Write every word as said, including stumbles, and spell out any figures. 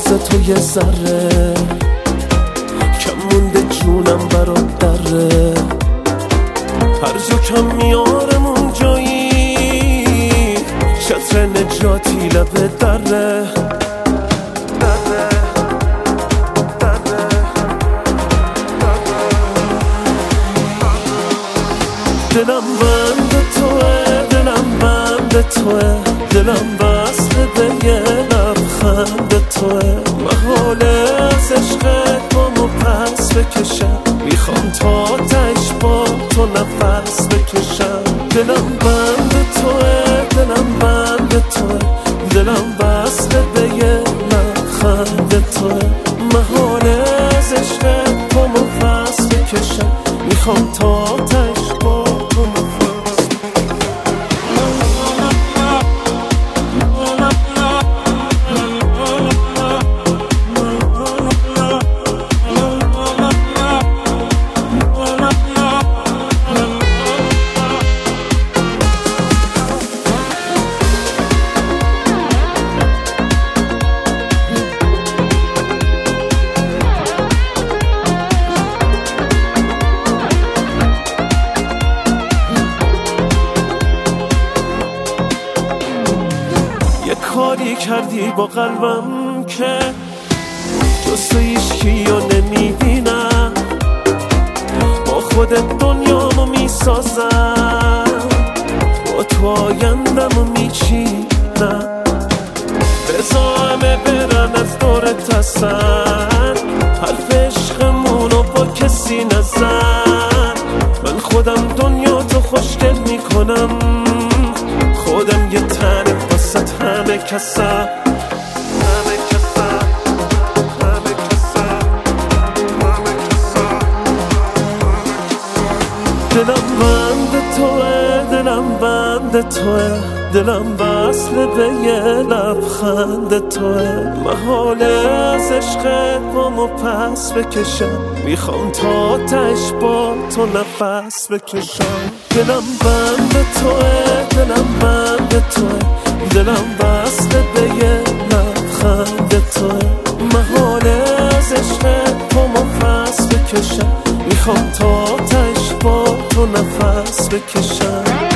واسه تو یه ذره کم مونده جونم برات دره، هر جا کم میارمون جایی چتر نجاتی لبه دره. دلم بند توه، دلم بند توه، دلم وصل به یه لبخند توه. محال از عشقت پامو پس بکشم، میخوام تا تش با تو نفس بکشم. دلم بند توه، دلم بند توه، دلم وصل به یه لبخند توه. محال از عشقت پامو پس بکشم، میخوام تا تش با تو نفس. کاری کردی با قلبم که جز تو هیچکی رو نمیبینم، با خودت دنیامو میسازم، با تو آیندمو میچینم. بذار همه برن از دورت هستن، حرف عشقمونو با کسی نزن. من خودم دنیا تو خوشگل میکنم، خودم یه تنه واسط همه کسم. همه کسم، همه کسم، همه کسم. دلم بند توه، دلم بند توه، دلم وصل به یه لبخند توه. محال از عشقت پامو پس بکشم، میخوام تا تش با تو نفس بکشم. دلم بند توه، دلم بند توه، دلم وصل به یه لبخند توه. محال از عشقت پامو پس بکشم، میخوام تا تش با تو نفس بکشم.